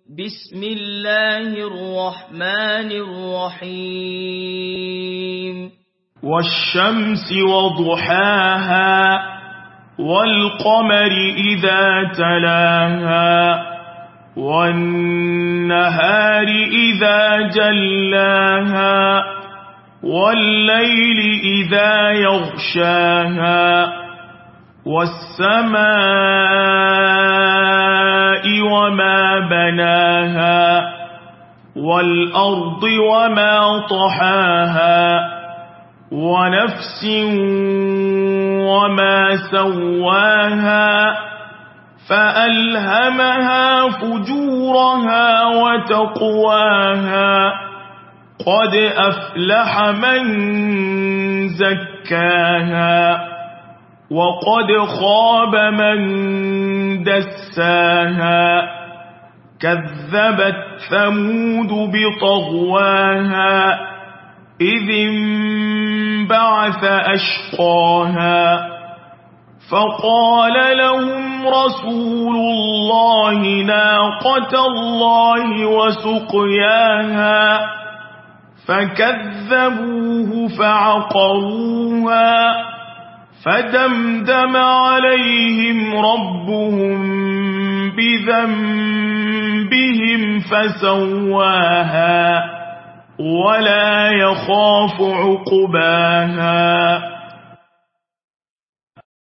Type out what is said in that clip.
بسم الله الرحمن الرحيم والشمس وضحاها والقمر إذا تلاها والنهار إذا جلاها والليل إذا يغشاها والسماء وما بناها والأرض وما طحاها ونفس وما سواها فألهمها فجورها وتقواها قد أفلح من زكاها وقد خاب من دساها كذبت ثمود بطغواها إذ انبعث أشقاها فقال لهم رسول الله ناقة الله وسقياها فكذبوه فعقروها فدمدم عليهم ربهم بذنبهم فسواها ولا يخاف عقباها